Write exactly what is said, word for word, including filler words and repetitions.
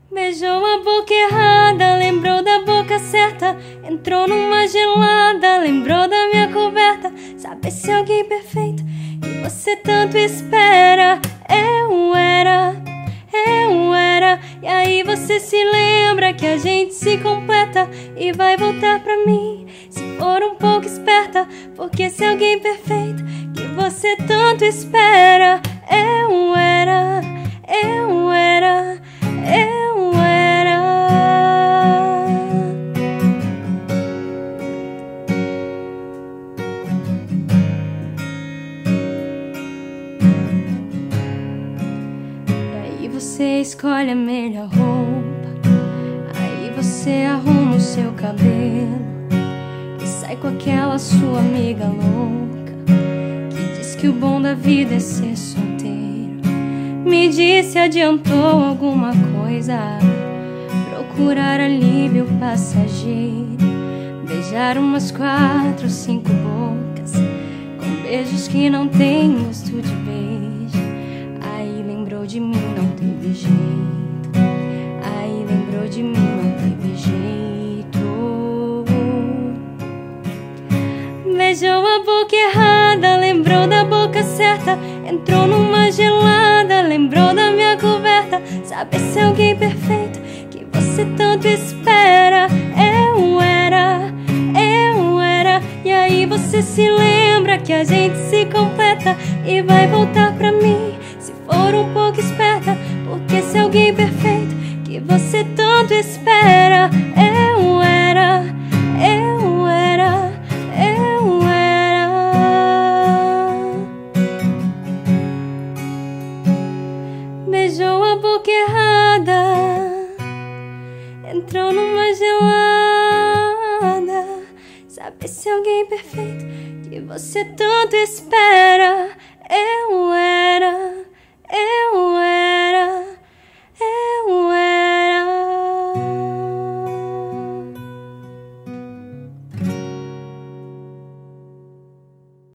Beijou a boca errada, lembrou da boca certa. Entrou numa gelada, lembrou da minha coberta. Sabe se alguém perfeito que você tanto espera. Eu era, eu era. E aí você se lembra que a gente se completa e vai voltar pra mim, se for um pouco esperta. Porque se alguém perfeito que você tanto espera. Eu era, eu era, eu era. E aí você escolhe a melhor roupa, aí você arruma o seu cabelo e sai com aquela sua amiga louca que diz que o bom da vida é ser solteiro. Me disse, adiantou alguma coisa, procurar alívio passageiro, beijar umas quatro, cinco bocas, com beijos que não tem gosto de beijo. Aí lembrou de mim, não teve jeito. Aí lembrou de mim, não teve jeito. Beijou a boca errada, lembrou da boca certa. Entrou numa gelada, lembrou da minha coberta. Sabe se alguém perfeito que você tanto espera. Eu era, eu era. E aí você se lembra que a gente se completa e vai voltar pra mim, se for um pouco esperta. Porque se alguém perfeito que você tanto espera. Eu era, eu era, eu era. Beijou a boca errada, entrou numa gelada. Sabe se alguém perfeito que você tanto espera. Eu era.